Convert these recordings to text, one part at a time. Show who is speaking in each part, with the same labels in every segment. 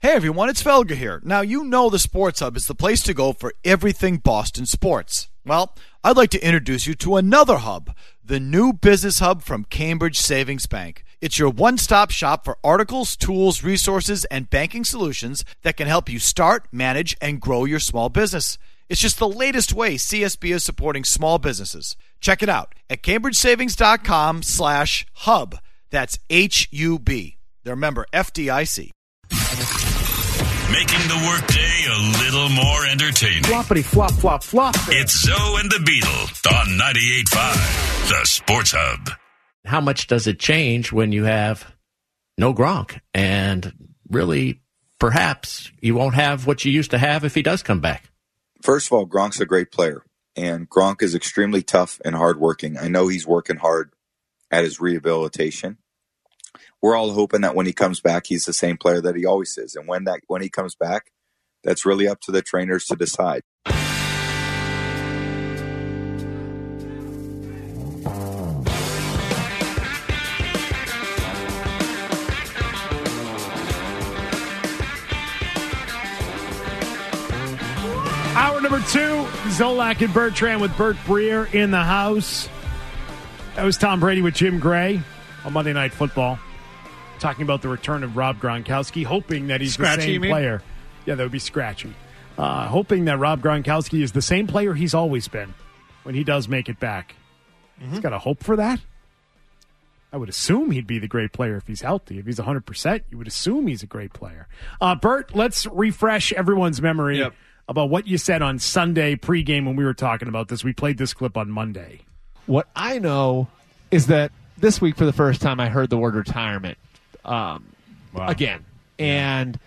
Speaker 1: Hey everyone, it's Felga here. Now you know the Sports Hub is the place to go for everything Boston sports. Well, I'd like to introduce you to another hub, the new business hub from Cambridge Savings Bank. It's your one-stop shop for articles, tools, resources, and banking solutions that can help you start, manage, and grow your small business. It's just the latest way CSB is supporting small businesses. Check it out at cambridgesavings.com/hub. That's HUB. They're member FDIC.
Speaker 2: Making the workday a little more entertaining.
Speaker 3: Floppity flop flop flop.
Speaker 2: It's Zoe and the Beetle on 98.5, the Sports Hub.
Speaker 4: How much does it change when you have no Gronk? And really, perhaps you won't have what you used to have if he does come back.
Speaker 5: First of all, Gronk's a great player, and Gronk is extremely tough and hardworking. I know he's working hard at his rehabilitation. We're all hoping that when he comes back, he's the same player that he always is. And when he comes back, that's really up to the trainers to decide.
Speaker 3: Hour number 2, Zolak and Bertrand with Bert Breer in the house. That was Tom Brady with Jim Gray on Monday Night Football, talking about the return of Rob Gronkowski, hoping that he's
Speaker 6: Scratchy,
Speaker 3: the same player. Yeah, that would be scratchy. Hoping that Rob Gronkowski is the same player he's always been when he does make it back. Mm-hmm. He's got to hope for that. I would assume he'd be the great player if he's healthy. If he's 100%, you would assume he's a great player. Bert, let's refresh everyone's memory about what you said on Sunday pregame when we were talking about this. We played this clip on Monday.
Speaker 6: What I know is that this week, for the first time, I heard the word retirement again, and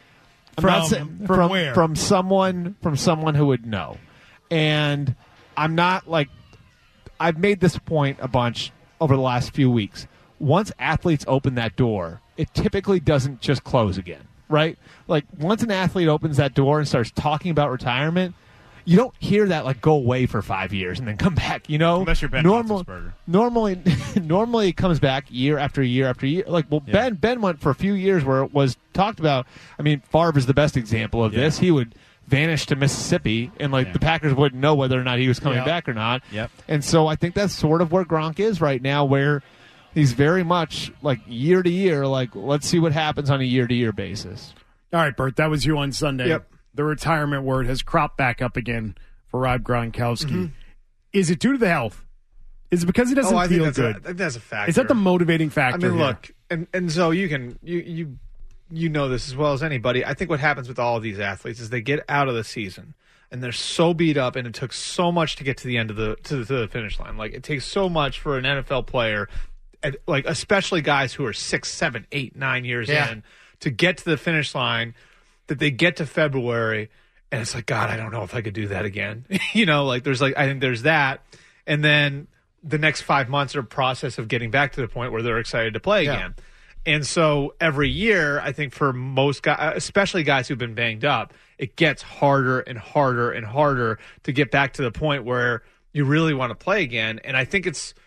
Speaker 3: from where?
Speaker 6: From someone who would know. And I'm not like, I've made this point a bunch over the last few weeks. Once athletes open that door, it typically doesn't just close again, right? Like once an athlete opens that door and starts talking about retirement, you don't hear that like go away for 5 years and then come back, you know?
Speaker 7: Unless you're Ben Roethlisberger.
Speaker 6: Normally it comes back year after year after year. Like, well, Ben went for a few years where it was talked about. I mean, Favre is the best example of this. He would vanish to Mississippi, and the Packers wouldn't know whether or not he was coming back or not.
Speaker 7: Yep.
Speaker 6: And so I think that's sort of where Gronk is right now, where he's very much like year to year, like let's see what happens on a year-to-year basis.
Speaker 3: All right, Bert, that was you on Sunday.
Speaker 6: Yep.
Speaker 3: The retirement word has cropped back up again for Rob Gronkowski. Mm-hmm. Is it due to the health? Is it because he doesn't feel good?
Speaker 7: I think that's a factor.
Speaker 3: Is that the motivating factor?
Speaker 7: I mean, look, and so you know this as well as anybody. I think what happens with all of these athletes is they get out of the season and they're so beat up, and it took so much to get to the end of the finish line. Like it takes so much for an NFL player, like especially guys who are 6, 7, 8, 9 years in, to get to the finish line, that they get to February and it's like, God, I don't know if I could do that again. You know, like I think there's that. And then the next 5 months are a process of getting back to the point where they're excited to play again. And so every year, I think for most guys, especially guys who've been banged up, it gets harder and harder and harder to get back to the point where you really want to play again. And I think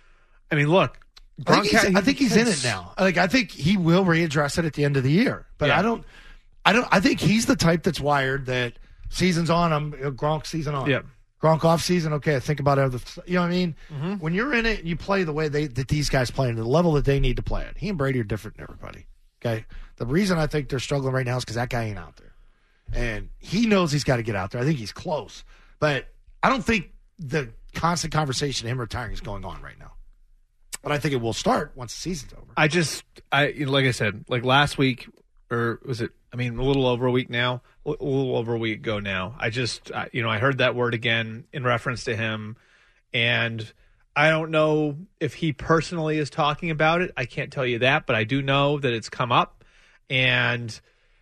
Speaker 7: look,
Speaker 8: I think he's in it now. Like I think he will readdress it at the end of the year. But I think he's the type that's wired that season's on him, Gronk season on.
Speaker 7: Yep.
Speaker 8: Gronk off season, okay, think about it. You know what I mean?
Speaker 7: Mm-hmm.
Speaker 8: When you're in it, you play the way that these guys play, and the level that they need to play at. He and Brady are different than everybody. Okay? The reason I think they're struggling right now is because that guy ain't out there. And he knows he's got to get out there. I think he's close. But I don't think the constant conversation of him retiring is going on right now. But I think it will start once the season's over.
Speaker 7: Like I said, like last week, or was it, a little over a week now, a little over a week ago now. I heard that word again in reference to him, and I don't know if he personally is talking about it. I can't tell you that, but I do know that it's come up, and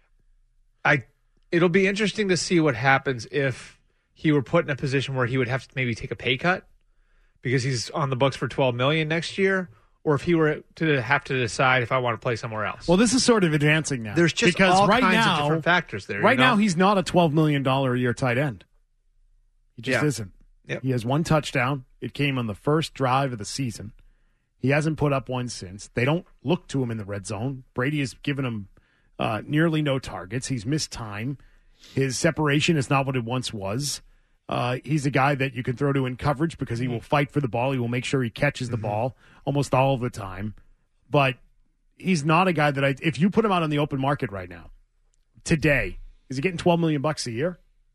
Speaker 7: it'll be interesting to see what happens if he were put in a position where he would have to maybe take a pay cut because he's on the books for $12 million next year. Or if he were to have to decide if I want to play somewhere else.
Speaker 3: Well, this is sort of advancing now.
Speaker 7: There's just all kinds of different factors there.
Speaker 3: Right now, he's not a $12 million a year tight end. He just isn't.
Speaker 7: Yep.
Speaker 3: He has one touchdown. It came on the first drive of the season. He hasn't put up one since. They don't look to him in the red zone. Brady has given him nearly no targets. He's missed time. His separation is not what it once was. He's a guy that you can throw to in coverage because he will fight for the ball. He will make sure he catches the ball almost all of the time. But he's not a guy that if you put him out on the open market right now, today, is he getting $12 million a year?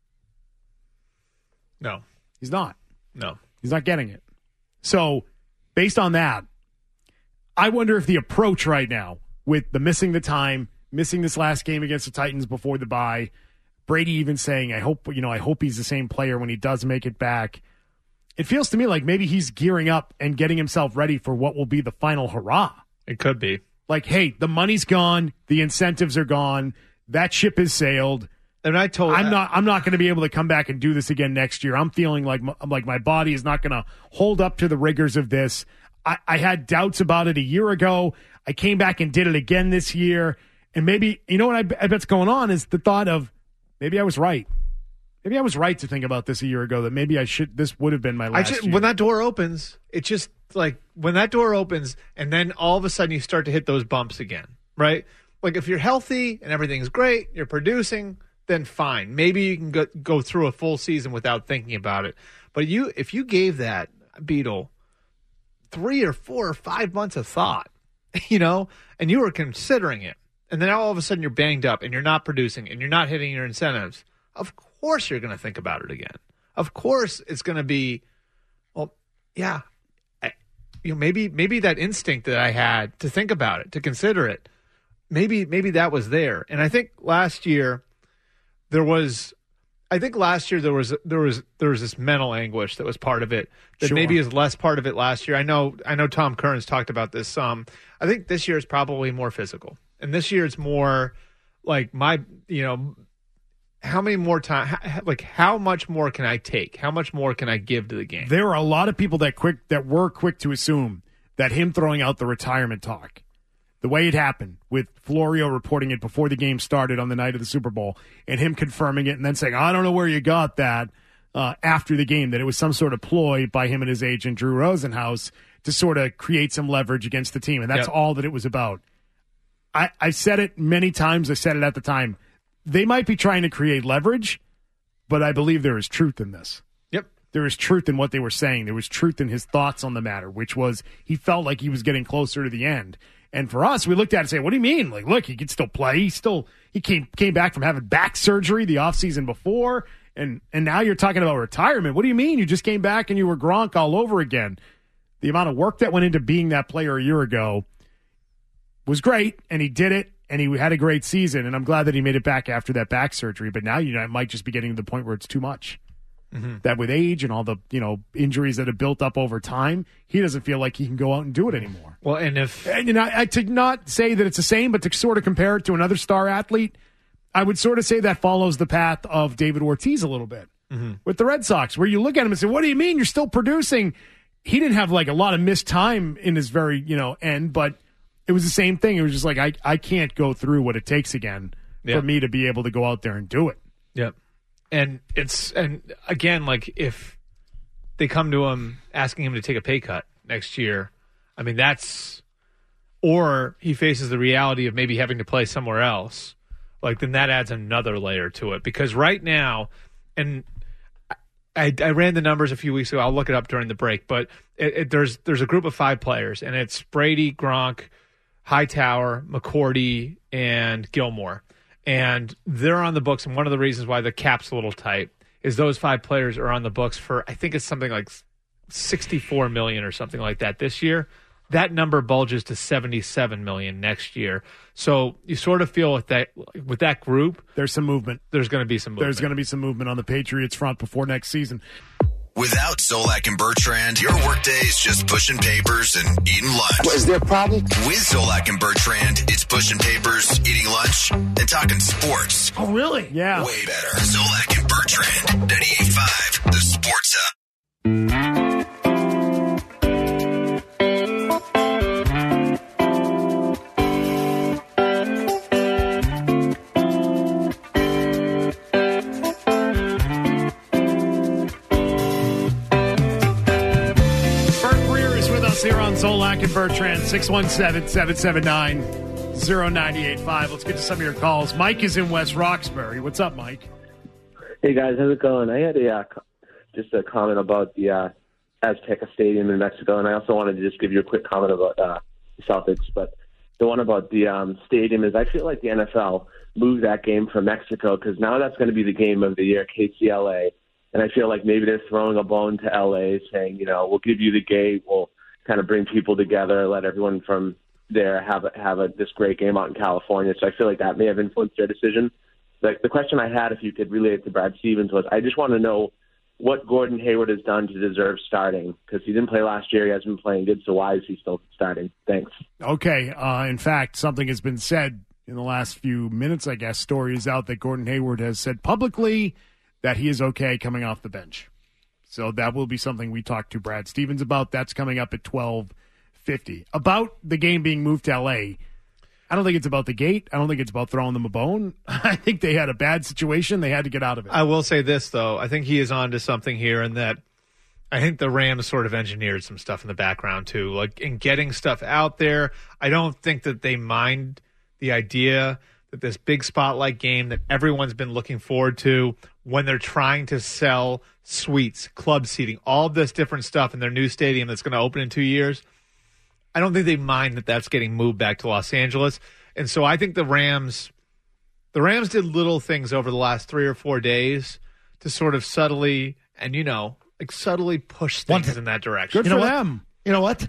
Speaker 7: No.
Speaker 3: He's not.
Speaker 7: No.
Speaker 3: He's not getting it. So, based on that, I wonder if the approach right now with the missing the time, missing this last game against the Titans before the bye, Brady even saying, I hope he's the same player when he does make it back. It feels to me like maybe he's gearing up and getting himself ready for what will be the final hurrah.
Speaker 7: It could be.
Speaker 3: Like, hey, the money's gone, the incentives are gone, that ship has sailed.
Speaker 7: And I'm
Speaker 3: not going to be able to come back and do this again next year. I'm feeling like my body is not going to hold up to the rigors of this. I had doubts about it a year ago. I came back and did it again this year. And maybe, you know what I bet's going on is the thought of maybe I was right. Maybe I was right to think about this a year ago, that maybe this would have been my last year.
Speaker 7: When that door opens, it's just like when that door opens and then all of a sudden you start to hit those bumps again, right? Like if you're healthy and everything's great, you're producing, then fine. Maybe you can go through a full season without thinking about it. But if you gave that Beetle 3 or 4 or 5 months of thought, and you were considering it, and then all of a sudden you're banged up and you're not producing and you're not hitting your incentives, of course you're going to think about it again. Of course it's going to be, well, yeah, maybe that instinct that I had to think about it, to consider it, maybe that was there. And I think last year there was this mental anguish that was part of it that maybe is less part of it last year. I know Tom Curran's talked about this some. I think this year is probably more physical. And this year it's more like how many more time, like how much more can I take? How much more can I give to the game?
Speaker 3: There are a lot of people that were quick to assume that him throwing out the retirement talk, the way it happened with Florio reporting it before the game started on the night of the Super Bowl and him confirming it and then saying, I don't know where you got that after the game, that it was some sort of ploy by him and his agent, Drew Rosenhaus, to sort of create some leverage against the team. And that's all that it was about. I said it many times. I said it at the time. They might be trying to create leverage, but I believe there is truth in this.
Speaker 7: Yep.
Speaker 3: There is truth in what they were saying. There was truth in his thoughts on the matter, which was he felt like he was getting closer to the end. And for us, we looked at it and said, what do you mean? Like, look, he could still play. He came back from having back surgery the offseason before, and now you're talking about retirement. What do you mean? You just came back and you were Gronk all over again. The amount of work that went into being that player a year ago was great, and he did it, and he had a great season, and I'm glad that he made it back after that back surgery. But now it might just be getting to the point where it's too much. Mm-hmm. That with age and all the injuries that have built up over time, he doesn't feel like he can go out and do it anymore.
Speaker 7: Well, and
Speaker 3: to not say that it's the same, but to sort of compare it to another star athlete, I would sort of say that follows the path of David Ortiz a little bit with the Red Sox, where you look at him and say, what do you mean? You're still producing. He didn't have like a lot of missed time in his very end, but it was the same thing. It was just like, I can't go through what it takes again for me to be able to go out there and do it.
Speaker 7: Yep. And again, like if they come to him asking him to take a pay cut next year, I mean, or he faces the reality of maybe having to play somewhere else, like then that adds another layer to it. Because right now, and I ran the numbers a few weeks ago, I'll look it up during the break, but there's a group of 5 players, and it's Brady, Gronk, Hightower, McCourty, and Gilmore. And they're on the books, and one of the reasons why the cap's a little tight is those 5 players are on the books for, I think it's something like $64 million or something like that this year. That number bulges to $77 million next year. So you sort of feel with that group,
Speaker 3: there's some movement.
Speaker 7: There's going to be some movement.
Speaker 3: There's going to be some movement on the Patriots front before next season.
Speaker 9: Without Zolak and Bertrand, your workday is just pushing papers and eating lunch.
Speaker 10: What, is there a problem?
Speaker 9: With Zolak and Bertrand, it's pushing papers, eating lunch, and talking sports.
Speaker 3: Oh, really? Yeah.
Speaker 9: Way better. Zolak and Bertrand, 98.5, the Sports Hub.
Speaker 3: Here on Zolak and Bertrand, 617-779-6900. 985. Let's get to some of your calls. Mike is in West Roxbury. What's up, Mike?
Speaker 10: Hey, guys. How's it going? I had just a comment about the Azteca Stadium in Mexico, and I also wanted to just give you a quick comment about the Celtics. But the one about the stadium is I feel like the NFL moved that game from Mexico because now that's going to be the game of the year, KCLA. And I feel like maybe they're throwing a bone to LA saying, we'll give you the gate, we'll kind of bring people together, let everyone from there have this great game out in California. So I feel like that may have influenced their decision. Like the question I had, if you could relate it to Brad Stevens, was I just want to know what Gordon Hayward has done to deserve starting, because he didn't play last year. He hasn't been playing good, so why is he still starting? Thanks.
Speaker 3: Okay. In fact, something has been said in the last few minutes, I guess. Story is out that Gordon Hayward has said publicly that he is okay coming off the bench. So that will be something we talk to Brad Stevens about. That's coming up at 12:50. About the game being moved to L.A., I don't think it's about the gate. I don't think it's about throwing them a bone. I think they had a bad situation. They had to get out of it.
Speaker 7: I will say this, though. I think he is on to something here in that I think the Rams sort of engineered some stuff in the background, too. Like, in getting stuff out there, I don't think that they mind the idea that this big spotlight game that everyone's been looking forward to when they're trying to sell suites, club seating, all of this different stuff in their new stadium that's going to open in 2 years, I don't think they mind that that's getting moved back to Los Angeles. And so I think the Rams did little things over the last 3 or 4 days to sort of subtly and, subtly push things in that direction.
Speaker 3: Good for them.
Speaker 8: You know what?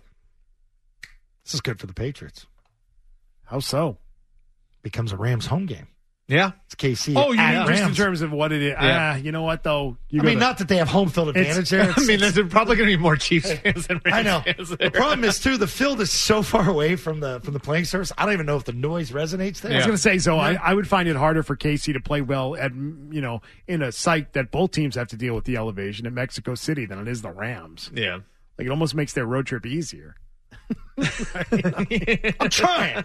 Speaker 8: This is good for the Patriots.
Speaker 3: How so?
Speaker 8: Becomes a Rams home game.
Speaker 7: Yeah.
Speaker 8: It's KC.
Speaker 3: Oh, you mean just
Speaker 8: Rams.
Speaker 3: in terms of what it is?
Speaker 7: Yeah.
Speaker 3: You know what, though?
Speaker 8: Not that they have home field advantage there.
Speaker 7: There's probably going to be more Chiefs fans than Rams
Speaker 8: I know.
Speaker 7: fans there.
Speaker 8: The problem is, too, the field is so far away from the playing surface. I don't even know if the noise resonates there.
Speaker 3: I was going to say, so I would find it harder for KC to play well at, in a site that both teams have to deal with the elevation at Mexico City than it is the Rams.
Speaker 7: Yeah.
Speaker 3: Like, it almost makes their road trip easier.
Speaker 8: I'm trying.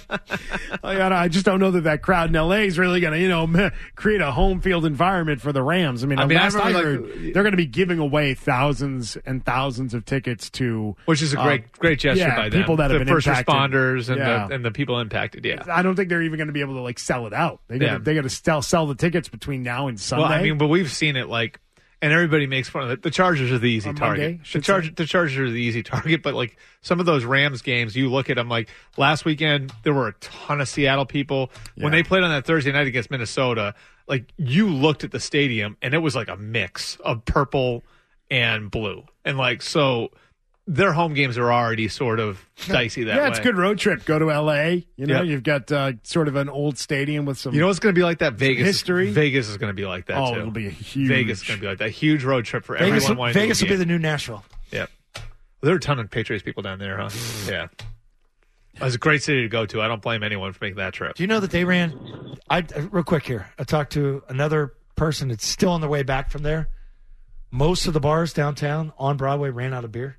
Speaker 3: I just don't know that crowd in L.A. is really going to, create a home field environment for the Rams. I last I heard, they're going to be giving away thousands and thousands of tickets to,
Speaker 7: which is a great gesture by them.
Speaker 3: People that have been
Speaker 7: first
Speaker 3: impacted.
Speaker 7: Responders and the people impacted. Yeah,
Speaker 3: I don't think they're even going to be able to sell it out. They got to sell the tickets between now and Sunday.
Speaker 7: Well, but we've seen it and everybody makes fun of it. The Chargers are the easy target. The Chargers are the easy target, but some of those Rams games, you look at them last weekend, there were a ton of Seattle people. Yeah. When they played on that Thursday night against Minnesota, you looked at the stadium and it was like a mix of purple and blue. And so their home games are already sort of dicey that way.
Speaker 3: Yeah, it's a good road trip. Go to L.A. You've got sort of an old stadium with some
Speaker 7: what's going to be like that? Vegas.
Speaker 3: History.
Speaker 7: Vegas is going to be like that, too.
Speaker 3: Oh, it'll be a huge.
Speaker 7: Vegas is going to be like that. Huge road trip for
Speaker 8: Vegas,
Speaker 7: everyone wanting
Speaker 8: Vegas
Speaker 7: to
Speaker 8: will be the new Nashville.
Speaker 7: Yeah. There are a ton of Patriots people down there, huh? Yeah. It's a great city to go to. I don't blame anyone for making that trip.
Speaker 8: Do you know that they ran real quick here, I talked to another person that's still on their way back from there. Most of the bars downtown on Broadway ran out of beer.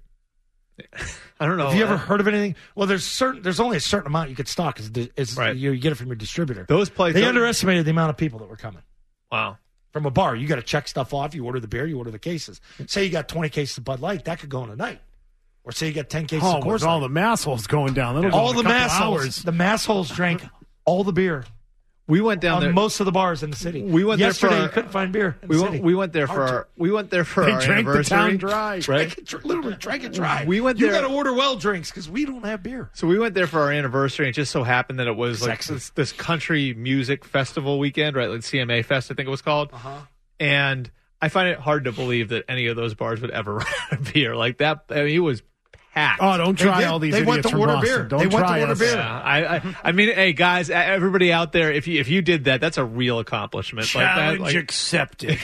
Speaker 7: I don't know.
Speaker 8: Have you ever heard of anything? Well, there's only a certain amount you could stock.
Speaker 7: Right.
Speaker 8: You get it from your distributor.
Speaker 7: Those places,
Speaker 8: they underestimated the amount of people that were coming.
Speaker 7: Wow.
Speaker 8: From a bar, you got to check stuff off. You order the beer, you order the cases. Say you got 20 cases of Bud Light, that could go in a night. Or say you got 10 cases of Coors
Speaker 3: with all the massholes going down.
Speaker 8: All the massholes. The massholes drank all the beer.
Speaker 7: We went down there.
Speaker 8: Most of the bars in the city.
Speaker 7: We went
Speaker 8: yesterday.
Speaker 7: There
Speaker 8: you couldn't find beer.
Speaker 7: We went there for our
Speaker 3: anniversary.
Speaker 7: The
Speaker 3: town dry.
Speaker 7: Right?
Speaker 8: Literally drank it dry.
Speaker 7: We went there.
Speaker 8: You got to order well drinks because we don't have beer.
Speaker 7: So we went there for our anniversary, and it just so happened that it was this country music festival weekend, right? CMA Fest, I think it was called.
Speaker 8: Uh-huh.
Speaker 7: And I find it hard to believe that any of those bars would ever run out of beer like that. It was packed.
Speaker 3: Oh, don't try all these idiots from Boston.
Speaker 8: Beer.
Speaker 3: Don't try us.
Speaker 8: Beer.
Speaker 7: Yeah, I mean, hey guys, everybody out there, if you did that, that's a real accomplishment.
Speaker 3: Challenge accepted.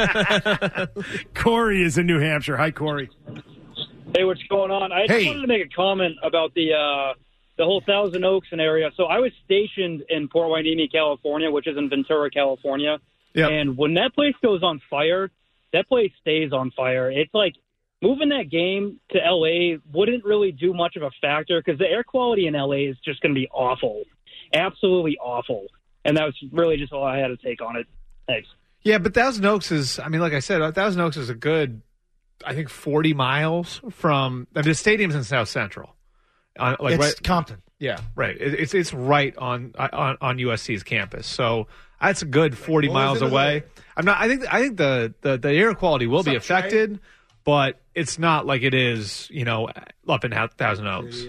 Speaker 3: Corey is in New Hampshire. Hi, Corey.
Speaker 11: Hey, what's going on? I just wanted to make a comment about the whole Thousand Oaks area. So I was stationed in Port Hueneme, California, which is in Ventura, California.
Speaker 7: Yep.
Speaker 11: And when that place goes on fire, that place stays on fire. It's like moving that game to L.A. wouldn't really do much of a factor because the air quality in L.A. is just going to be awful, absolutely awful. And that was really just all I had to take on it. Thanks.
Speaker 7: Yeah, but Thousand Oaks is, like I said, Thousand Oaks is a good, 40 miles from, the stadium's in South Central.
Speaker 8: It's Compton.
Speaker 7: Yeah, right. It's right on USC's campus. So that's a good 40 miles away. I think the air quality will be affected, but it's not like it is, up in Thousand Oaks.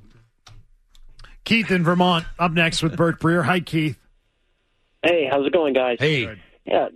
Speaker 3: Keith in Vermont up next with Bert Breer. Hi, Keith.
Speaker 12: Hey, how's it going, guys?
Speaker 8: Hey.
Speaker 12: Yeah,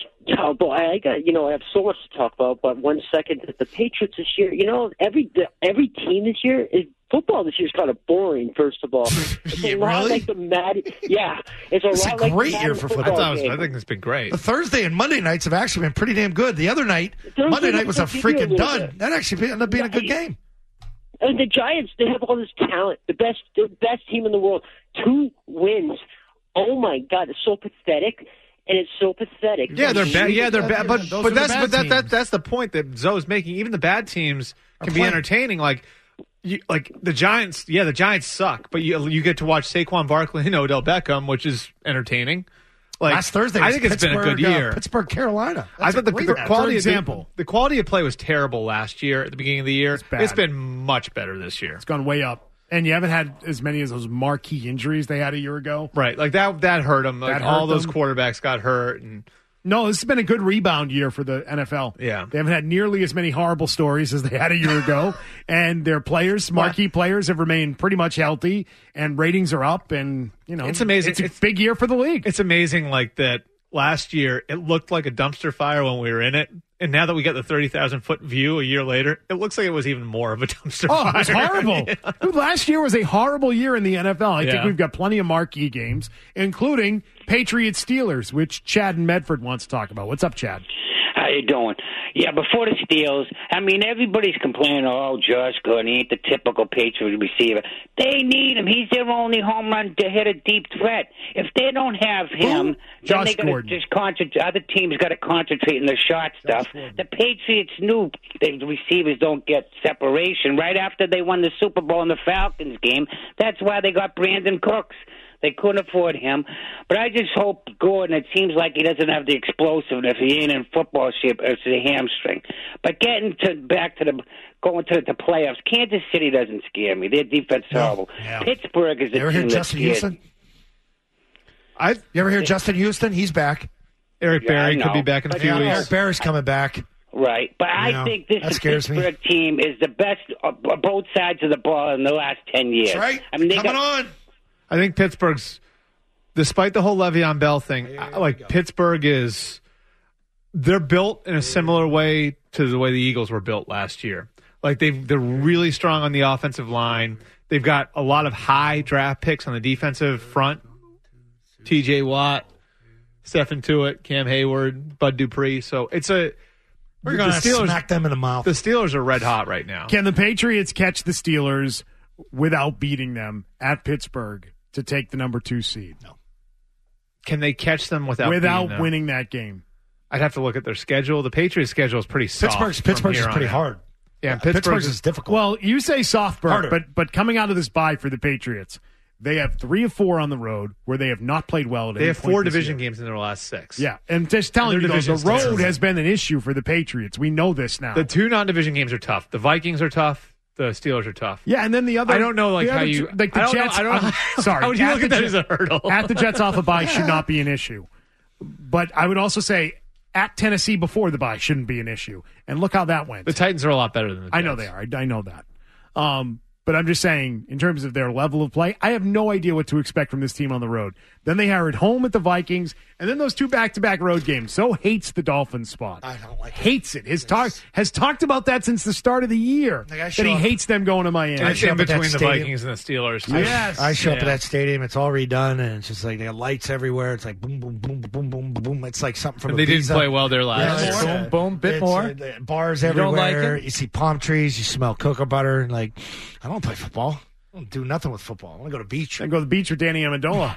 Speaker 12: I have so much to talk about, but 1 second. The Patriots this year, every team this year is football. This year's kind of boring. First of all, it's a lot
Speaker 8: really?
Speaker 12: like the Madden. Yeah, it's a lot
Speaker 8: a
Speaker 12: like
Speaker 8: great
Speaker 12: the
Speaker 8: year
Speaker 12: Madden
Speaker 8: for
Speaker 12: football
Speaker 7: I
Speaker 12: game.
Speaker 7: think it's been great.
Speaker 8: The Thursday and Monday nights have actually been pretty damn good. The other night, Monday night was a freaking dud. That actually ended up being a good game.
Speaker 12: And the Giants, they have all this talent. The best team in the world. 2 wins. Oh my God, it's so pathetic. And it's so pathetic.
Speaker 7: Yeah, they're bad. Yeah, they're bad. But that's the point that Zoe's making. Even the bad teams can be entertaining. Like the Giants. Yeah, the Giants suck. But you get to watch Saquon Barkley and Odell Beckham, which is entertaining. Like
Speaker 8: Last Thursday,
Speaker 7: I think it's been a good year.
Speaker 8: Pittsburgh, Carolina.
Speaker 7: I thought the quality
Speaker 3: example.
Speaker 7: The quality of play was terrible last year at the beginning of the year.
Speaker 3: bad.
Speaker 7: It's been much better this year.
Speaker 3: It's gone way up. And you haven't had as many of those marquee injuries they had a year ago.
Speaker 7: Right. Like that hurt them. Like all those quarterbacks got hurt. And
Speaker 3: No, this has been a good rebound year for the NFL.
Speaker 7: Yeah.
Speaker 3: They haven't had nearly as many horrible stories as they had a year ago. And their players, marquee players, have remained pretty much healthy, and ratings are up. And,
Speaker 7: it's amazing.
Speaker 3: It's a big year for the league.
Speaker 7: It's amazing like that last year it looked like a dumpster fire when we were in it. And now that we got the 30,000-foot view a year later, it looks like it was even more of a dumpster fire.
Speaker 3: Oh, it was horrible.
Speaker 7: Yeah.
Speaker 3: Dude, last year was a horrible year in the NFL. I think we've got plenty of marquee games, including Patriots-Steelers, which Chad in Medford wants to talk about. What's up, Chad?
Speaker 13: How you doing? Yeah, before the Steelers, everybody's complaining, Josh Gordon, he ain't the typical Patriot receiver. They need him. He's their only home run to hit a deep threat. If they don't have him, then they got to just concentrate. Other teams got to concentrate on the short stuff. The Patriots knew the receivers don't get separation. Right after they won the Super Bowl in the Falcons game, that's why they got Brandon Cooks. They couldn't afford him. But I just hope Gordon, it seems like he doesn't have the explosiveness. He ain't in football shape. It's a hamstring. But going to the playoffs, Kansas City doesn't scare me. Their defense is horrible. Yeah. Pittsburgh is a
Speaker 8: ever
Speaker 13: team
Speaker 8: hear Justin Houston? You ever hear Justin Houston? He's back.
Speaker 7: Eric Berry could be back in a few weeks.
Speaker 8: Eric Berry's coming back.
Speaker 13: Right, but I think this Pittsburgh team is the best both sides of the ball in the last 10 years.
Speaker 8: That's right.
Speaker 13: Coming
Speaker 8: on.
Speaker 7: I think Pittsburgh's, despite the whole Le'Veon Bell thing, Pittsburgh they're built in a similar way to the way the Eagles were built last year. Like they're really strong on the offensive line. They've got a lot of high draft picks on the defensive front. T.J. Watt, Stephen Tuitt, Cam Hayward, Bud Dupree. So
Speaker 8: we're going to smack them in the mouth.
Speaker 7: The Steelers are red hot right now.
Speaker 3: Can the Patriots catch the Steelers without beating them at Pittsburgh to take the number 2 seed?
Speaker 8: No.
Speaker 7: Can they catch them without
Speaker 3: winning that game?
Speaker 7: I'd have to look at their schedule. The Patriots' schedule is pretty soft.
Speaker 8: Pittsburgh's is pretty hard.
Speaker 7: Yeah,
Speaker 8: Pittsburgh's is difficult.
Speaker 3: Well, you say soft, Bert, but coming out of this bye for the Patriots, they have 3 of 4 on the road where they have not played well.
Speaker 7: They have 4 division games in their last 6.
Speaker 3: Yeah, and just telling you, the road has been an issue for the Patriots. We know this now.
Speaker 7: The 2 non-division games are tough. The Vikings are tough. The Steelers are tough.
Speaker 3: Yeah, and then the other...
Speaker 7: I don't know how you...
Speaker 3: the Jets... Sorry.
Speaker 7: How would you look at that as a hurdle?
Speaker 3: At the Jets off a bye should not be an issue. But I would also say at Tennessee before the bye shouldn't be an issue. And look how that went.
Speaker 7: The Titans are a lot better than the Jets.
Speaker 3: I know they are. I know that. But I'm just saying, in terms of their level of play, I have no idea what to expect from this team on the road. Then they are at home at the Vikings, and then those 2 back-to-back road games. So hates the Dolphins spot.
Speaker 8: I don't like it.
Speaker 3: Hates it. Has talked about that since the start of the year, that he hates them going to Miami.
Speaker 7: And it's in between the Vikings and the Steelers.
Speaker 3: Yes.
Speaker 8: I show up at that stadium. It's all redone, and it's just like they got lights everywhere. It's like boom, boom, boom, boom, boom, boom. It's like something from
Speaker 7: and they didn't play well there last
Speaker 6: year. Boom, boom, bit more.
Speaker 8: Bars everywhere. You see palm trees. You smell cocoa butter. And I don't play football. I don't do nothing with football. I want to go to the beach.
Speaker 3: I go to the beach with Danny Amendola.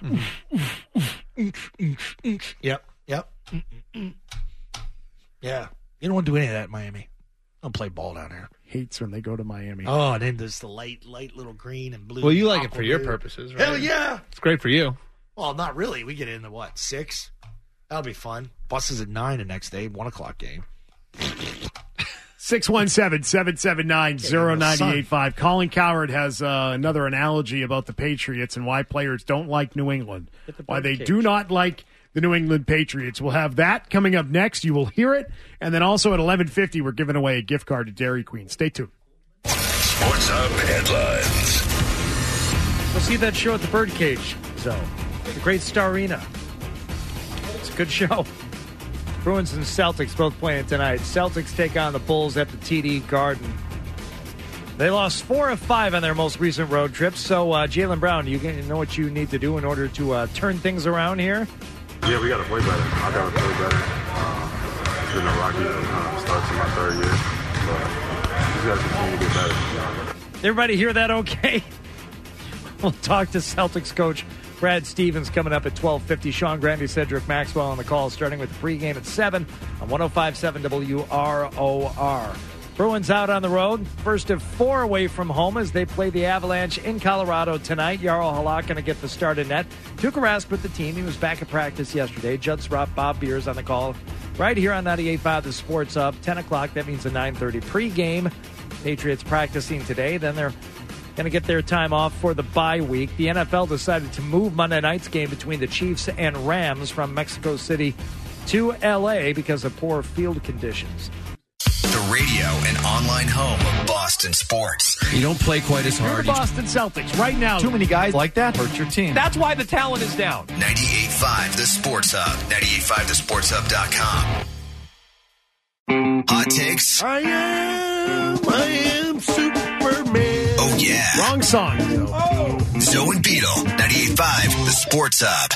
Speaker 8: Yep. Yeah. You don't want to do any of that in Miami. I don't play ball down there.
Speaker 3: Hates when they go to Miami.
Speaker 8: Oh, and then there's the light little green and blue.
Speaker 7: Well, you like it for your purposes, right?
Speaker 8: Hell yeah.
Speaker 7: It's great for you.
Speaker 8: Well, not really. We get into 6? That'll be fun. Buses at 9 the next day, 1:00 game.
Speaker 3: 617-779-0985. Colin Cowherd has another analogy about the Patriots and why players don't like New England. Why they do not like the New England Patriots. We'll have that coming up next. You will hear it. And then also at 11:50, we're giving away a gift card to Dairy Queen. Stay tuned.
Speaker 2: Sports Hub headlines.
Speaker 14: We'll see that show at the Birdcage Zone, the Great Star Arena. It's a good show. Bruins and Celtics both playing tonight. Celtics take on the Bulls at the TD Garden. They lost 4 of 5 on their most recent road trips. So, Jaylen Brown, you know what you need to do in order to turn things around here?
Speaker 15: Yeah, we got to play better. I got to play better. It's been a rocky start to my third year, but we just got to continue to get better.
Speaker 14: Everybody hear that okay? We'll talk to Celtics coach Brad Stevens coming up at 12:50. Sean Grandy, Cedric Maxwell on the call, starting with the pregame at 7 on 105.7 WROR. Bruins out on the road. First of 4 away from home as they play the Avalanche in Colorado tonight. Jarl Halak going to get the start in net. Tuukka Rask with the team. He was back at practice yesterday. Judd Sropp, Bob Beers on the call right here on 98.5 The Sports Hub. 10 o'clock. That means a 9:30 pregame. Patriots practicing today. Then they're going to get their time off for the bye week. The NFL decided to move Monday night's game between the Chiefs and Rams from Mexico City to L.A. because of poor field conditions.
Speaker 9: The radio and online home of Boston sports.
Speaker 16: You don't play quite as hard.
Speaker 3: You're the Boston Celtics right now.
Speaker 16: Too many guys like that hurt your team.
Speaker 3: That's why the talent is down.
Speaker 9: 98.5 The Sports Hub. 98.5thesportshub.com. Hot takes.
Speaker 8: I am Superman.
Speaker 9: Oh, yeah.
Speaker 3: Wrong song.
Speaker 9: Zoe and Beetle. 98.5 The Sports Hub.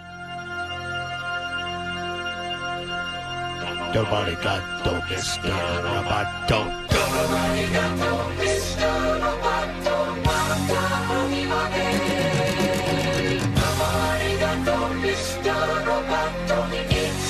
Speaker 8: Nobody got no Mr. Roboto. Nobody got no Mr. Roboto. Nobody got no Mr. Roboto. It's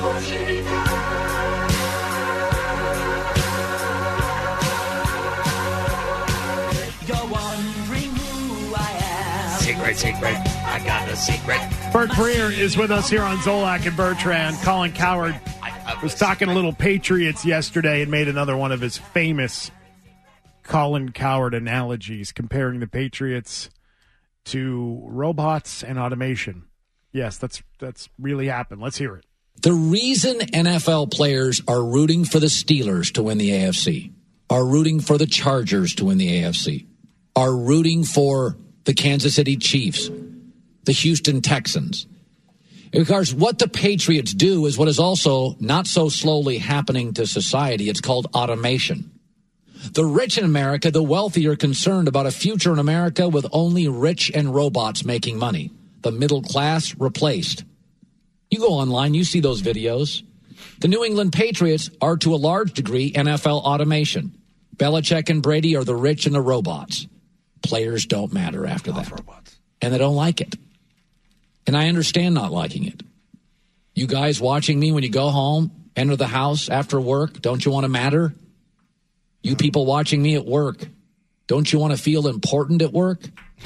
Speaker 17: You're wondering who I am.
Speaker 14: Secret. I got a secret.
Speaker 3: Bert Breer is with us here on Zolak and Bertrand. Colin Cowherd was talking a little Patriots yesterday and made another one of his famous Colin Cowherd analogies, comparing the Patriots to robots and automation. Yes, that's really happened. Let's hear it.
Speaker 18: The reason NFL players are rooting for the Steelers to win the AFC, are rooting for the Chargers to win the AFC, are rooting for the Kansas City Chiefs, the Houston Texans, because what the Patriots do is what is also not so slowly happening to society. It's called automation. The rich in America, the wealthy, are concerned about a future in America with only rich and robots making money. The middle class replaced. You go online, you see those videos. The New England Patriots are to a large degree NFL automation. Belichick and Brady are the rich and the robots. Players don't matter after that. And they don't like it. And I understand not liking it. You guys watching me when you go home, enter the house after work, don't you want to matter? You people watching me at work, don't you want to feel important at work?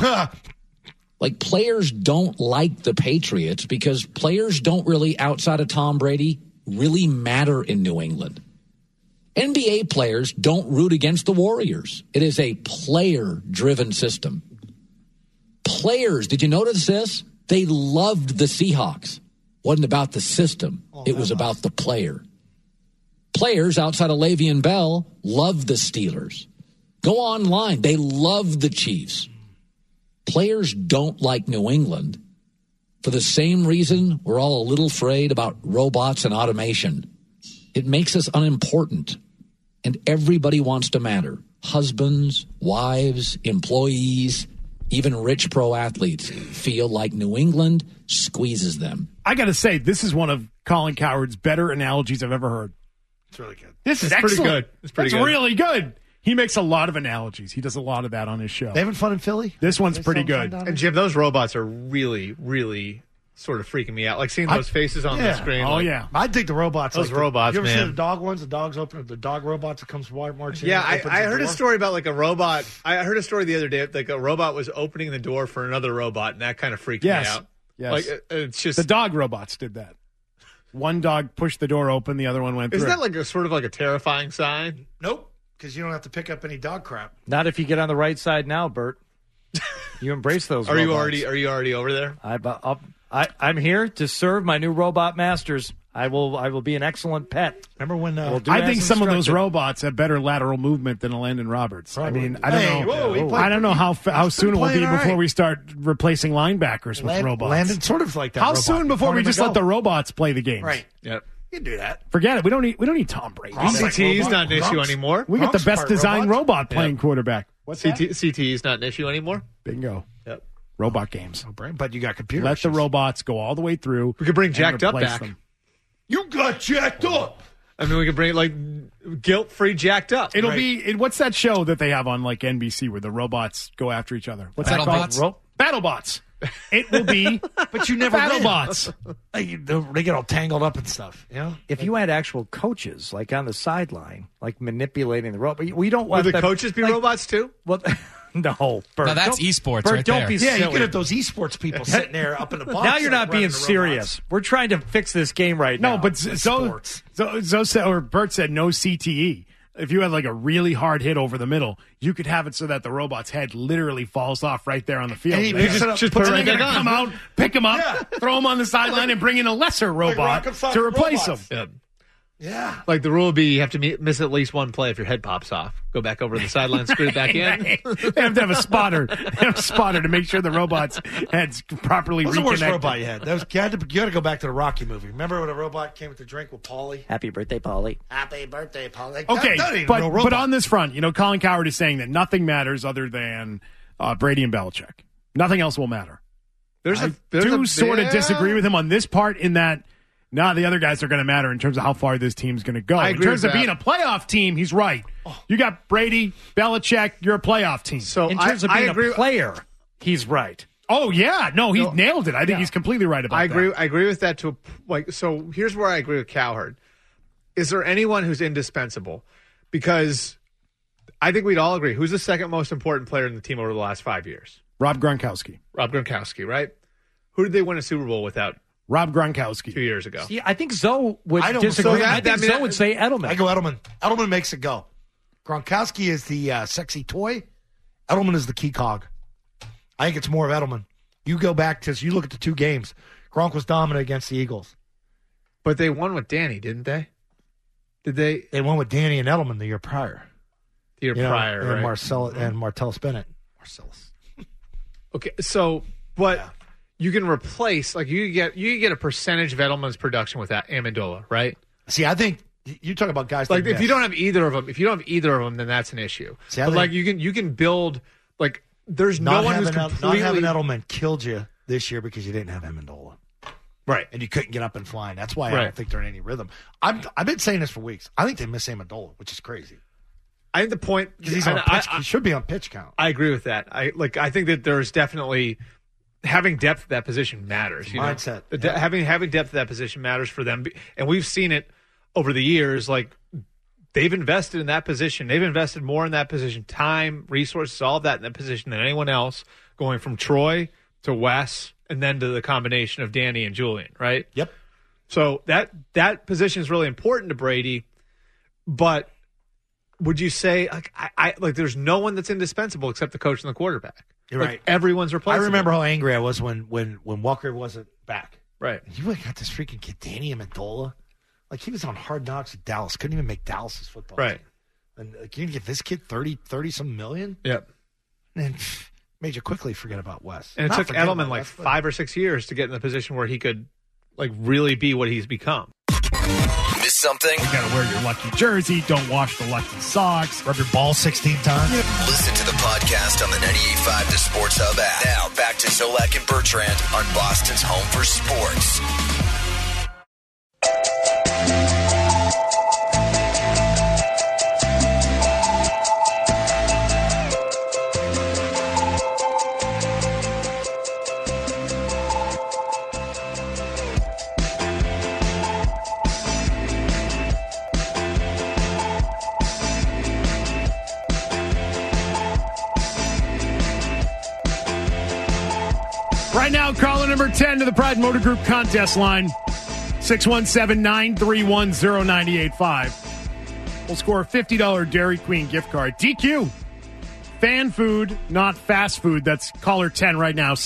Speaker 18: Like, players don't like the Patriots because players don't really, outside of Tom Brady, really matter in New England. NBA players don't root against the Warriors. It is a player-driven system. Players, did you notice this? They loved the Seahawks. Wasn't about the system. It was about the player. Players outside of Le'Veon Bell love the Steelers. Go online. They love the Chiefs. Players don't like New England for the same reason we're all a little afraid about robots and automation. It makes us unimportant, and everybody wants to matter. Husbands, wives, employees, even rich pro athletes feel like New England squeezes them.
Speaker 3: I got to say, this is one of Colin Cowherd's better analogies I've ever heard.
Speaker 8: It's really good.
Speaker 3: This is
Speaker 7: pretty
Speaker 3: excellent.
Speaker 7: good. It's pretty
Speaker 3: That's
Speaker 7: good.
Speaker 3: really good. He makes a lot of analogies. He does a lot of that on his show.
Speaker 8: They having fun in Philly?
Speaker 3: This one's pretty good.
Speaker 7: And Jim, those robots are really, really sort of freaking me out. Like seeing those faces on the screen.
Speaker 3: Oh,
Speaker 7: like,
Speaker 3: yeah.
Speaker 8: I dig the robots.
Speaker 7: Those
Speaker 8: like
Speaker 7: robots,
Speaker 8: you ever
Speaker 7: man.
Speaker 8: see the dog ones? The dogs open. The dog robots that comes marching.
Speaker 7: Yeah,
Speaker 8: in,
Speaker 7: I
Speaker 8: opens
Speaker 7: heard
Speaker 8: the
Speaker 7: a
Speaker 8: door.
Speaker 7: story about like a robot. I heard a story the other day, like a robot was opening the door for another robot, and that kind of freaked me out.
Speaker 3: Yes.
Speaker 7: Like it's just
Speaker 3: the dog robots did that. one dog pushed the door open, the other one went
Speaker 7: Isn't
Speaker 3: through.
Speaker 7: that like a sort of like a terrifying sign?
Speaker 8: Nope, because you don't have to pick up any dog crap.
Speaker 14: Not if you get on the right side now, Bert. You embrace those.
Speaker 7: Are you
Speaker 14: robots.
Speaker 7: already over there?
Speaker 14: I'm here to serve my new robot masters. I will be an excellent pet.
Speaker 8: Remember when?
Speaker 3: I think some of those robots have better lateral movement than a Landon Roberts. I mean, I don't know. I don't know how soon it will be before we start replacing linebackers with robots.
Speaker 8: Landon sort of like that.
Speaker 3: How
Speaker 8: robot.
Speaker 3: soon before we just let the robots play the games?
Speaker 8: Right.
Speaker 7: Yep.
Speaker 8: You can do that.
Speaker 3: Forget it. We don't need Tom Brady.
Speaker 7: CTE's not an issue anymore.
Speaker 3: We got the best designed robot playing
Speaker 7: Yep.
Speaker 3: quarterback. What's that?
Speaker 7: CTE's not an issue anymore.
Speaker 3: Bingo.
Speaker 7: Yep.
Speaker 3: Robot games.
Speaker 8: But you got computers.
Speaker 3: Let the robots go all the way through.
Speaker 7: We could bring
Speaker 3: and
Speaker 7: Jacked Up
Speaker 3: replace
Speaker 7: back.
Speaker 3: them.
Speaker 8: You got jacked up.
Speaker 7: I mean, we could bring like guilt-free Jacked Up.
Speaker 3: It'll be what's that show that they have on like NBC where the robots go after each other? What's that called? BattleBots. It will be,
Speaker 8: but you never
Speaker 3: BattleBots.
Speaker 8: They get all tangled up and stuff. You know?
Speaker 14: If you had actual coaches, like on the sideline, like manipulating the robot, we don't want
Speaker 7: Would the
Speaker 14: them-
Speaker 7: coaches be
Speaker 14: like-
Speaker 7: robots too?
Speaker 14: Well, no, Bert.
Speaker 16: Now that's
Speaker 14: don't-
Speaker 16: esports
Speaker 14: Bert,
Speaker 16: right
Speaker 14: don't
Speaker 16: there.
Speaker 14: be
Speaker 8: Yeah,
Speaker 14: silly.
Speaker 8: you could have those esports people sitting there up in the box.
Speaker 14: Now you're not
Speaker 8: like,
Speaker 14: being
Speaker 8: running the
Speaker 14: serious. We're trying to fix this game right now.
Speaker 3: No, but Zoe said, or Bert said no CTE. If you had like a really hard hit over the middle, you could have it so that the robot's head literally falls off right there on the field.
Speaker 8: And he
Speaker 3: They
Speaker 8: picks it up,
Speaker 3: just
Speaker 8: puts
Speaker 3: put
Speaker 8: it
Speaker 3: it
Speaker 8: right
Speaker 3: gonna
Speaker 8: back
Speaker 3: come
Speaker 8: on.
Speaker 3: out, pick him up, throw him on the sideline, and bring in a lesser robot
Speaker 8: rocket
Speaker 3: to replace
Speaker 8: robots.
Speaker 3: him.
Speaker 7: Yep.
Speaker 8: Yeah.
Speaker 7: Like the rule would be you have to miss at least one play if your head pops off. Go back over to the sideline, screw it back in.
Speaker 3: They have to have a spotter. They have a spotter to make sure the robot's head's properly
Speaker 8: What's the worst
Speaker 3: reconnected.
Speaker 8: robot you had? You had to go back to the Rocky movie. Remember when a robot came with the drink with Paulie?
Speaker 14: Happy birthday, Polly.
Speaker 8: Happy birthday, Paulie. Like,
Speaker 3: Okay,
Speaker 8: that ain't a real
Speaker 3: but
Speaker 8: robot.
Speaker 3: on this front, Colin Cowherd is saying that nothing matters other than Brady and Belichick. Nothing else will matter. I do sort of disagree with him on this part in that the other guys are going to matter in terms of how far this team's going to go.
Speaker 7: I
Speaker 3: In
Speaker 7: agree
Speaker 3: terms
Speaker 7: with
Speaker 3: of being
Speaker 7: that.
Speaker 3: a playoff team, he's right. You got Brady, Belichick, you're a playoff team.
Speaker 7: So
Speaker 14: In terms of
Speaker 7: I
Speaker 14: being
Speaker 7: agree.
Speaker 14: a player, he's right.
Speaker 3: Oh, yeah. No, he nailed it. I think he's completely right about
Speaker 7: I agree.
Speaker 3: that.
Speaker 7: I agree with that. So here's where I agree with Cowherd. Is there anyone who's indispensable? Because I think we'd all agree. Who's the second most important player in the team over the last 5 years?
Speaker 3: Rob Gronkowski.
Speaker 7: Rob Gronkowski, right? Who did they win a Super Bowl without
Speaker 3: Rob Gronkowski.
Speaker 7: 2 years ago?
Speaker 14: See, I think Zoe would
Speaker 8: I don't-
Speaker 14: disagree.
Speaker 8: so
Speaker 14: I think Zoe would say Edelman.
Speaker 8: I go Edelman. Edelman makes it go. Gronkowski is the sexy toy. Edelman is the key cog. I think it's more of Edelman. You go back to you look at the two games. Gronk was dominant against the Eagles.
Speaker 7: But they won with Danny, didn't they? Did they?
Speaker 8: They won with Danny and Edelman the year prior.
Speaker 7: The year prior,
Speaker 8: and
Speaker 7: right?
Speaker 8: Martellus Bennett. Marcellus.
Speaker 7: Okay, so but you can replace you get a percentage of Edelman's production with that Amendola, right?
Speaker 8: See, I think you talk about guys
Speaker 7: Like
Speaker 8: like
Speaker 7: if you don't have either of them, then that's an issue.
Speaker 8: See, I
Speaker 7: but
Speaker 8: think-
Speaker 7: like you can build like there's no one who's
Speaker 8: not
Speaker 7: completely
Speaker 8: having Edelman killed you this year because you didn't have Amendola.
Speaker 7: Right.
Speaker 8: And you couldn't get up and flying. That's why I
Speaker 7: Right.
Speaker 8: don't think they're in any rhythm. I've been saying this for weeks. I think they miss Amendola, which is crazy.
Speaker 7: I think the point
Speaker 8: Because he's on pitch, he should be on pitch count.
Speaker 7: I agree with that. I think that there's definitely having depth at that position matters. You
Speaker 8: Mindset.
Speaker 7: know? Having depth at that position matters for them, and we've seen it over the years. Like they've invested in that position. They've invested more in that position, time, resources, all of that in that position than anyone else. Going from Troy to Wes, and then to the combination of Danny and Julian. Right.
Speaker 8: Yep.
Speaker 7: So that position is really important to Brady, but. Would you say like there's no one that's indispensable except the coach and the quarterback?
Speaker 8: You're
Speaker 7: Like,
Speaker 8: right.
Speaker 7: Everyone's replaceable.
Speaker 8: I remember how angry I was when Walker wasn't back.
Speaker 7: Right.
Speaker 8: You got this freaking kid, Danny Amendola. Like he was on Hard Knocks at Dallas. Couldn't even make Dallas's football
Speaker 7: Right.
Speaker 8: team. And like, you get this kid 30 some million?
Speaker 7: Yep.
Speaker 8: And made you quickly forget about Wes.
Speaker 7: And it
Speaker 8: Not
Speaker 7: took
Speaker 8: forget
Speaker 7: Edelman
Speaker 8: about
Speaker 7: like
Speaker 8: Wes, but-
Speaker 7: 5 or 6 years to get in the position where he could like really be what he's become.
Speaker 9: Miss something?
Speaker 3: You got to wear your lucky jersey. Don't wash the lucky socks.
Speaker 8: Rub your ball 16 times.
Speaker 9: Listen to the podcast on the 98.5 The Sports Hub app. Now back to Zolak and Bertrand on Boston's home for sports.
Speaker 3: Right now, caller number 10 to the Pride Motor Group contest line. 617-931-0985. We'll score a $50 Dairy Queen gift card. DQ. Fan food, not fast food. That's caller 10 right now.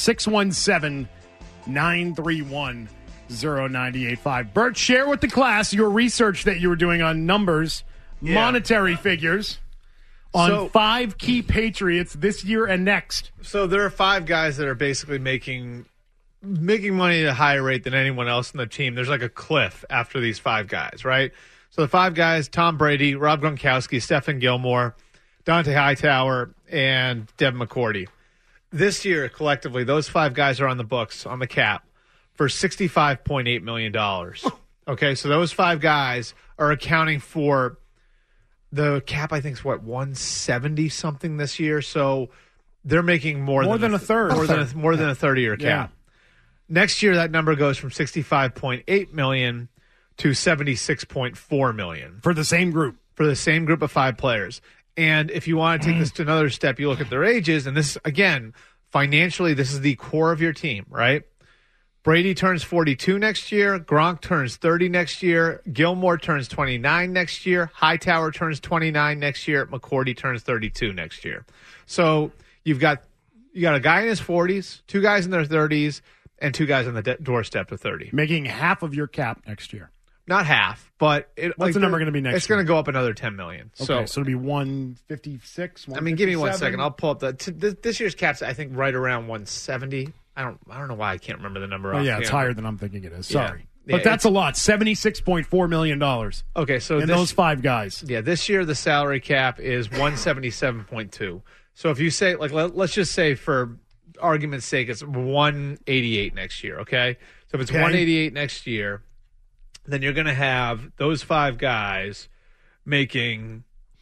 Speaker 3: 617-931-0985. Bert, share with the class your research that you were doing on numbers, monetary figures, on 5 key Patriots this year and next.
Speaker 7: So there are 5 guys that are basically making money at a higher rate than anyone else in the team. There's like a cliff after these 5 guys, right? So the 5 guys, Tom Brady, Rob Gronkowski, Stephen Gilmore, Dante Hightower, and Devin McCourty. This year, collectively, those 5 guys are on the books, on the cap, for $65.8 million. Okay, so those 5 guys are accounting for the cap, I think, is what, 170-something this year? So they're making more than a third. More than a third of your cap. Next year, that number goes from $65.8 million to $76.4 million.
Speaker 3: For the same group.
Speaker 7: For the same group of 5 players. And if you want to take this to another step, you look at their ages, and this, again, financially, this is the core of your team, right? Brady turns 42 next year. Gronk turns 30 next year. Gilmore turns 29 next year. Hightower turns 29 next year. McCourty turns 32 next year. So you got a guy in his 40s, 2 guys in their 30s, and 2 guys on the doorstep of 30.
Speaker 3: Making half of your cap next year.
Speaker 7: Not half, but
Speaker 3: what's the number going to be next year?
Speaker 7: It's going to go up another $10 million.
Speaker 3: Okay, so it'll be 156.
Speaker 7: I mean, give me 1 second. I'll pull up this year's cap's, I think, right around 170. I don't know why I can't remember the number.
Speaker 3: Oh, yeah, it's higher than I'm thinking it is. Sorry.
Speaker 7: Yeah,
Speaker 3: but that's a lot. $76.4 million.
Speaker 7: Okay, so
Speaker 3: those 5 guys.
Speaker 7: Yeah, this year the salary cap is 177.2. So if you say, like, let's just say for argument's sake, it's 188 next year, okay? So if it's 188 next year, then you're going to have those 5 guys making,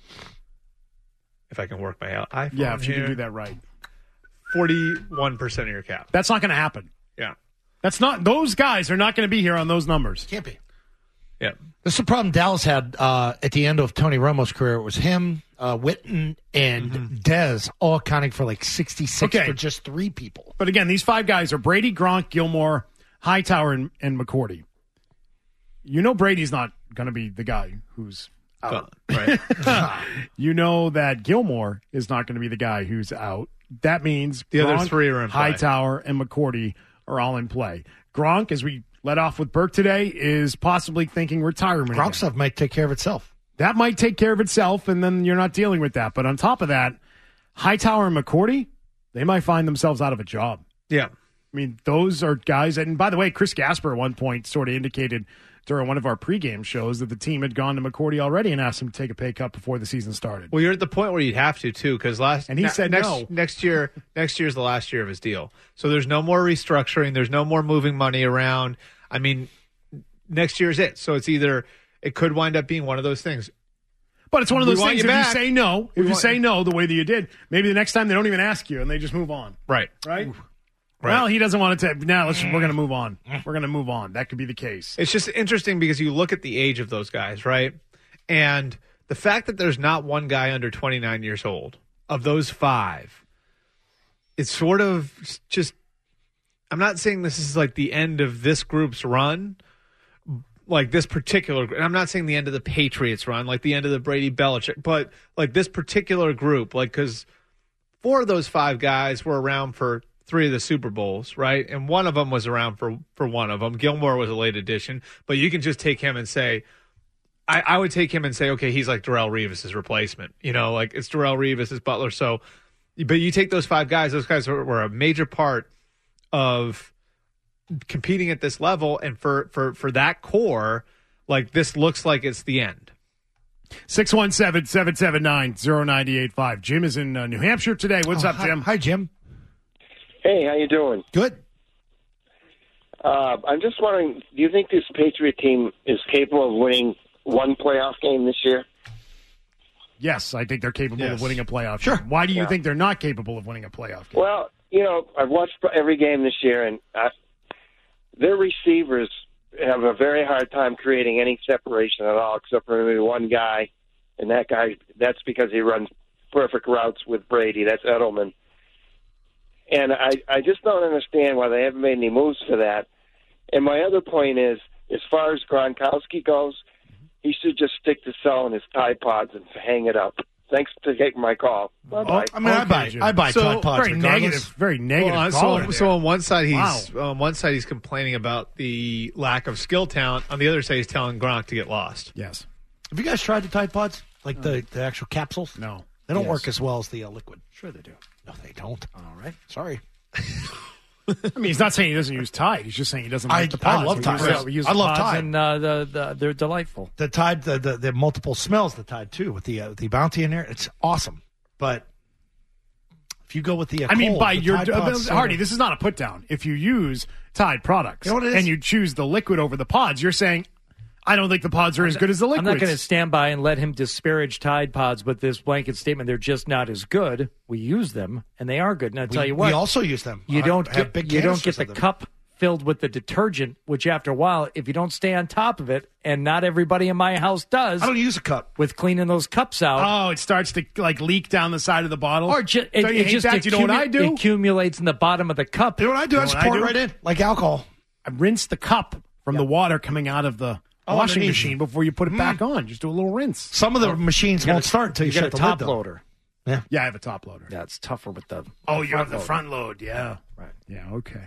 Speaker 7: if I can work my iPhone
Speaker 3: Yeah, if you
Speaker 7: here,
Speaker 3: can do that right.
Speaker 7: 41% of your cap.
Speaker 3: That's not going to happen.
Speaker 7: Yeah.
Speaker 3: Those guys are not going to be here on those numbers.
Speaker 8: Can't be.
Speaker 7: Yeah.
Speaker 8: This is the problem Dallas had at the end of Tony Romo's career. It was him, Witten, and Dez all accounting for like 66 for just 3 people.
Speaker 3: But again, these 5 guys are Brady, Gronk, Gilmore, Hightower, and McCourty. You know Brady's not going to be the guy who's out.
Speaker 7: Right.
Speaker 3: You know that Gilmore is not going to be the guy who's out. That means
Speaker 7: the
Speaker 3: Gronk,
Speaker 7: other 3 are in play.
Speaker 3: Hightower, and McCourty are all in play. Gronk, as we let off with Burke today, is possibly thinking retirement.
Speaker 8: Gronk stuff might take care of itself.
Speaker 3: That might take care of itself, and then you're not dealing with that. But on top of that, Hightower and McCourty, they might find themselves out of a job.
Speaker 7: Yeah.
Speaker 3: I mean, those are guys. And by the way, Chris Gasper at one point sort of indicated during one of our pregame shows that the team had gone to McCourty already and asked him to take a pay cut before the season started.
Speaker 7: Well, you're at the point where you'd have to, too, because
Speaker 3: he said no.
Speaker 7: Next year's the last year of his deal. So there's no more restructuring. There's no more moving money around. I mean, next year's it. So it's either it could wind up being one of those things.
Speaker 3: But it's one of those things, if you say no, the way that you did, maybe the next time they don't even ask you and they just move on.
Speaker 7: Right.
Speaker 3: Right? Well, he doesn't want to take. Now we're going to move on. We're going to move on. That could be the case.
Speaker 7: It's just interesting because you look at the age of those guys, right? And the fact that there's not one guy under 29 years old of those 5, it's sort of just. I'm not saying this is like the end of this group's run, like this particular. And I'm not saying the end of the Patriots run, like the end of the Brady Belichick, but like this particular group, like because 4 of those 5 guys were around for 3 of the Super Bowls, right? And one of them was around for one of them. Gilmore was a late addition, but you can just take him and say, I would take him and say, okay, he's like Darrelle Revis' replacement. You know, like it's Darrelle Revis, it's Butler. So, but you take those 5 guys, those guys were a major part of competing at this level. And for that core, like this looks like it's the end.
Speaker 3: 617-779-0985. Jim is in New Hampshire today. What's up, Jim?
Speaker 8: Hi, Jim.
Speaker 10: Hey, how you doing?
Speaker 8: Good.
Speaker 10: I'm just wondering, do you think this Patriot team is capable of winning one playoff game this year?
Speaker 3: Yes, I think they're capable of winning a playoff game. Why do you think they're not capable of winning a playoff game?
Speaker 10: Well, you know, I've watched every game this year, and their receivers have a very hard time creating any separation at all, except for maybe one guy, and that's because he runs perfect routes with Brady. That's Edelman. And I just don't understand why they haven't made any moves for that. And my other point is
Speaker 19: as far as Gronkowski goes, he should just stick to selling his Tide Pods and hang it up. Thanks for taking my call. Bye-bye.
Speaker 8: I mean, I buy Tide Pods.
Speaker 3: Very negative.
Speaker 7: So on one side he's complaining about the lack of skill talent. On the other side, he's telling Gronk to get lost.
Speaker 3: Yes.
Speaker 8: Have you guys tried the Tide Pods? Like the actual capsules?
Speaker 3: No.
Speaker 8: They don't
Speaker 3: Yes.
Speaker 8: work as well as the liquid.
Speaker 3: Sure they do.
Speaker 8: No, they don't.
Speaker 3: All right.
Speaker 8: Sorry.
Speaker 3: I mean, he's not saying he doesn't use Tide. He's just saying he doesn't like the pods.
Speaker 8: I love Tide.
Speaker 3: We use
Speaker 8: I
Speaker 3: the
Speaker 8: love
Speaker 3: pods
Speaker 8: Tide.
Speaker 14: And they're delightful.
Speaker 8: The Tide, the multiple smells, the Tide too, with the Bounty in there, it's awesome. But if you go with the,
Speaker 3: I mean,
Speaker 8: Cold,
Speaker 3: by
Speaker 8: the
Speaker 3: your
Speaker 8: Tide Pods,
Speaker 3: Hardy, this is not a put down. If you use Tide products
Speaker 8: You know what it is?
Speaker 3: and you choose the liquid over the pods, you're saying, I don't think the pods are as good as the
Speaker 14: I'm
Speaker 3: liquids.
Speaker 14: not going to stand by and let him disparage Tide Pods with this blanket statement. They're just not as good. We use them, and they are good. And I tell you what,
Speaker 8: we also use them.
Speaker 14: You
Speaker 8: I
Speaker 14: don't
Speaker 8: have
Speaker 14: get
Speaker 8: big
Speaker 14: you don't get
Speaker 8: canisters
Speaker 14: the
Speaker 8: of them.
Speaker 14: cup filled with the detergent, which after a while, if you don't stay on top of it, and not everybody in my house does,
Speaker 8: I don't use a cup
Speaker 14: with cleaning those cups out.
Speaker 3: Oh, it starts to like leak down the side of the bottle.
Speaker 14: Or it
Speaker 3: you hate
Speaker 14: just
Speaker 3: that? You know what I do?
Speaker 14: accumulates in the bottom of the cup.
Speaker 8: You know what I do? I just pour it right in, like alcohol.
Speaker 3: I rinse the cup from the water coming out of the washing
Speaker 8: underneath.
Speaker 3: machine before you put it back on. Just do a little rinse.
Speaker 8: Some of the machines won't start until you
Speaker 14: got
Speaker 8: shut
Speaker 14: a
Speaker 8: the
Speaker 14: top
Speaker 8: lid, though.
Speaker 14: loader.
Speaker 8: Yeah.
Speaker 3: Yeah, I have a top loader.
Speaker 14: Yeah, it's tougher with the.
Speaker 3: Oh, you have the
Speaker 14: loader.
Speaker 3: front load. Yeah.
Speaker 14: Right.
Speaker 3: Yeah. Okay.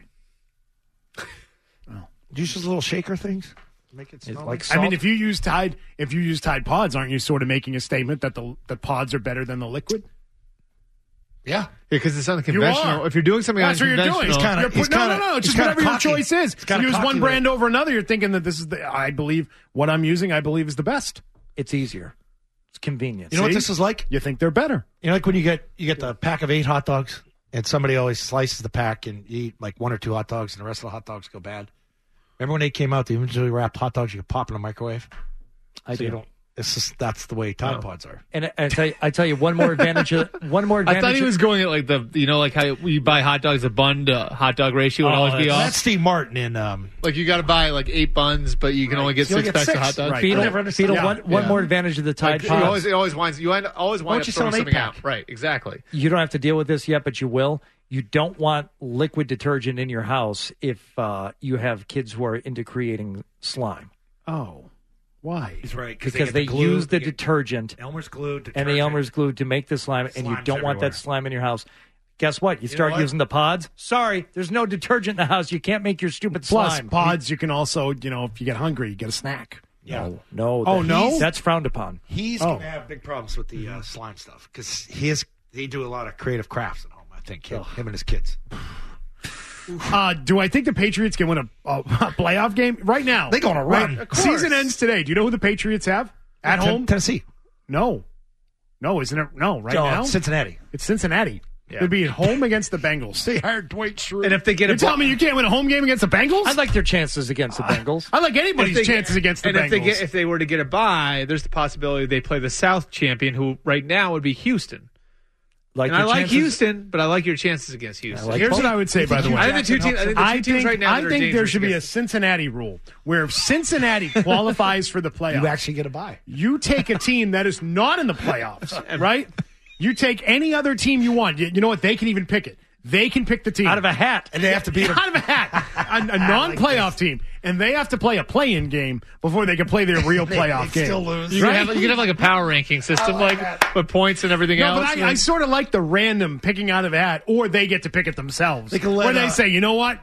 Speaker 8: Do you use those little shaker things? Make it smell
Speaker 14: like
Speaker 3: I mean, if you use Tide Pods, aren't you sort of making a statement that the pods are better than the liquid?
Speaker 8: Yeah.
Speaker 7: Because it's
Speaker 3: You
Speaker 7: unconventional.
Speaker 3: are.
Speaker 7: If you're doing something
Speaker 3: That's what you're doing.
Speaker 7: unconventional,
Speaker 3: No. It's just whatever your choice is.
Speaker 8: It's
Speaker 3: You
Speaker 8: kinda
Speaker 3: use one
Speaker 8: cocky
Speaker 3: brand
Speaker 8: with it.
Speaker 3: over another. You're thinking that this is I believe what I'm using. I believe is the best.
Speaker 14: It's easier. It's convenient.
Speaker 8: You know what this is like?
Speaker 3: You think they're better?
Speaker 8: You know, like when you get the pack of 8 hot dogs, and somebody always slices the pack, and you eat like 1 or 2 hot dogs, and the rest of the hot dogs go bad. Remember when they came out, the individually wrapped hot dogs you could pop in a microwave?
Speaker 14: I
Speaker 8: so
Speaker 14: do.
Speaker 8: You don't. It's just that's the way Tide Pods are.
Speaker 14: And I tell you one more advantage.
Speaker 7: I thought he was going at like like how you buy hot dogs, a bun to hot dog ratio would always be off.
Speaker 8: That's Steve Martin in.
Speaker 7: Like you got to buy like 8 buns, but you can only get
Speaker 8: You
Speaker 7: 6
Speaker 8: only get
Speaker 7: packs of
Speaker 8: 6.
Speaker 7: hot dogs.
Speaker 8: Right.
Speaker 14: Beetle,
Speaker 8: I never understood
Speaker 14: Beetle,
Speaker 8: that.
Speaker 14: one more advantage of the Tide
Speaker 7: Like,
Speaker 14: Pods.
Speaker 7: it always winds up
Speaker 8: you sell
Speaker 7: throwing
Speaker 8: an
Speaker 7: something
Speaker 8: 8-pack?
Speaker 7: out. Right, exactly.
Speaker 14: You don't have to deal with this yet, but you will. You don't want liquid detergent in your house if you have kids who are into creating slime.
Speaker 3: Oh, why?
Speaker 8: He's right
Speaker 14: Because they use the detergent
Speaker 8: Elmer's glue,
Speaker 14: and the
Speaker 8: detergent.
Speaker 14: Elmer's glue to make the slime, and you
Speaker 8: Slime's
Speaker 14: don't want
Speaker 8: everywhere.
Speaker 14: that slime in your house. Guess what? You
Speaker 8: know
Speaker 14: start
Speaker 8: what?
Speaker 14: using the pods. Sorry, there's no detergent in the house. You can't make your stupid
Speaker 3: Plus,
Speaker 14: slime.
Speaker 3: pods, you can also, if you get hungry, you get a snack.
Speaker 8: Yeah.
Speaker 14: No.
Speaker 3: Oh, no?
Speaker 14: That's frowned upon.
Speaker 8: He's going to have big problems with the slime stuff because they do a lot of creative crafts at home. I think him and his kids.
Speaker 3: Do I think the Patriots can win a playoff game right now?
Speaker 8: They go on a run.
Speaker 3: Right? Season ends today. Do you know who the Patriots have at home?
Speaker 8: Tennessee.
Speaker 3: No, isn't it? No, right
Speaker 8: No,
Speaker 3: now
Speaker 8: it's Cincinnati.
Speaker 3: It's Cincinnati.
Speaker 7: Yeah.
Speaker 3: They'd be at home against the Bengals.
Speaker 8: They hired Dwight Schrute.
Speaker 7: And if they get
Speaker 3: You tell me you can't win a home game against the Bengals?
Speaker 14: I like their chances against the Bengals.
Speaker 3: I like anybody's chances against the Bengals.
Speaker 7: If they were to get a bye, there's the possibility they play the South champion, who right now would be Houston.
Speaker 14: Like
Speaker 7: And I
Speaker 14: your
Speaker 7: like
Speaker 14: chances-
Speaker 7: Houston, but I like your chances against Houston.
Speaker 3: Here's what I would say, by the way.
Speaker 7: I think the two teams right now.
Speaker 3: I think there should be a Cincinnati rule where if Cincinnati qualifies for the playoffs,
Speaker 8: You actually get a bye.
Speaker 3: you take a team that is not in the playoffs, right? You take any other team you want. You know what? They can even pick it. They can pick the team
Speaker 14: out of a hat,
Speaker 3: and they have to beat out of a hat, a non-playoff team, and they have to play a play-in game before they can play their real playoff game.
Speaker 8: Still lose.
Speaker 7: You can have like a power ranking system, with points and everything
Speaker 3: No,
Speaker 7: else.
Speaker 3: but I sort of like the random picking out of a hat, or they get to pick it themselves.
Speaker 8: They can let,
Speaker 3: where they say, you know what?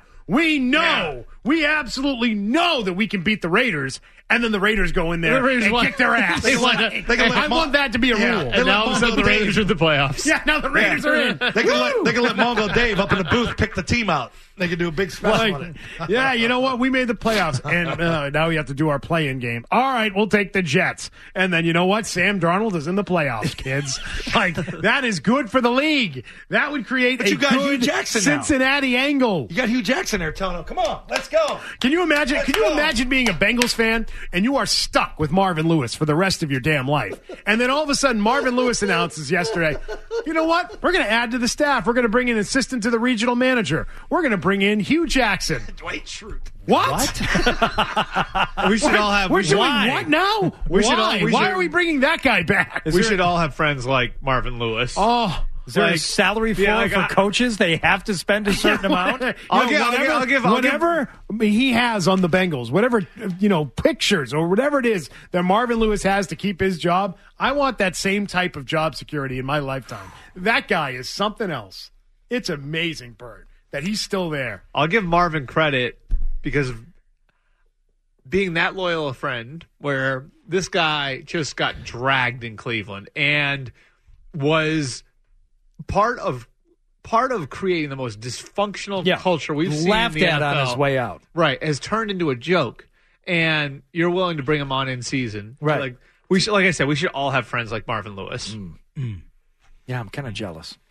Speaker 3: We absolutely know that we can beat the Raiders, and then the Raiders go in there and kick their ass. I want that to be a rule.
Speaker 7: And now all of a sudden the Raiders are in the playoffs.
Speaker 3: Yeah, now the Raiders are in.
Speaker 8: They can let Mongo Dave up in the booth pick the team out. They can do a big special on it.
Speaker 3: Yeah, you know what? We made the playoffs, and now we have to do our play-in game. All right, we'll take the Jets. And then you know what? Sam Darnold is in the playoffs, kids. That is good for the league. That would create
Speaker 8: But
Speaker 3: a
Speaker 8: you got Hugh
Speaker 3: good
Speaker 8: Jackson now.
Speaker 3: Cincinnati angle.
Speaker 8: You got Hugh Jackson there telling him, "Come on, let's go."
Speaker 3: Can you imagine? Imagine being a Bengals fan and you are stuck with Marvin Lewis for the rest of your damn life, and then all of a sudden Marvin Lewis announces yesterday, "You know what? We're going to add to the staff. We're going to bring an assistant to the regional manager. We're going to bring in Hugh Jackson."
Speaker 8: Dwight Schrute.
Speaker 3: What?
Speaker 7: We should all have.
Speaker 3: We're doing
Speaker 7: why?
Speaker 3: what now? Why are we bringing that guy back?
Speaker 7: We should all have friends like Marvin Lewis.
Speaker 3: Oh,
Speaker 14: Is there a salary floor for coaches? They have to spend a certain amount?
Speaker 3: Whatever he has on the Bengals, whatever, pictures or whatever it is that Marvin Lewis has to keep his job, I want that same type of job security in my lifetime. That guy is something else. It's amazing, Bert, that he's still there.
Speaker 7: I'll give Marvin credit because of being that loyal a friend where this guy just got dragged in Cleveland and was part of creating the most dysfunctional culture we've seen
Speaker 14: laughed
Speaker 7: in the
Speaker 14: at
Speaker 7: NFL.
Speaker 14: on his way out.
Speaker 7: Right, has turned into a joke, and you're willing to bring him on in season.
Speaker 14: Right.
Speaker 7: Like I said, we should all have friends like Marvin Lewis.
Speaker 14: Yeah, I'm kind of jealous.